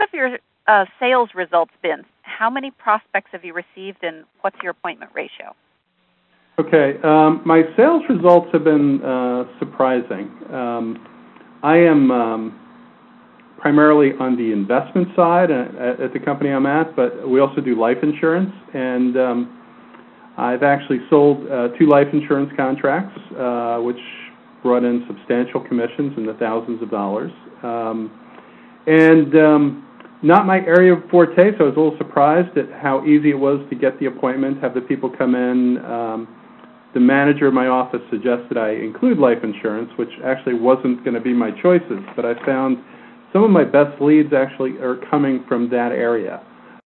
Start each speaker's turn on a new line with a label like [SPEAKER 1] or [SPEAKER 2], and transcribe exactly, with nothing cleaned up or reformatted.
[SPEAKER 1] what have your uh, sales results been? How many prospects have you received, and what's your appointment ratio?
[SPEAKER 2] Okay, um, my sales results have been uh, surprising. Um, I am um, primarily on the investment side at, at the company I'm at, but we also do life insurance, and um, I've actually sold uh, two life insurance contracts, uh, which brought in substantial commissions in the thousands of dollars. Um, and um, not my area of forte, so I was a little surprised at how easy it was to get the appointment, have the people come in. Um, the manager of my office suggested I include life insurance, which actually wasn't going to be my choices, but I found some of my best leads actually are coming from that area.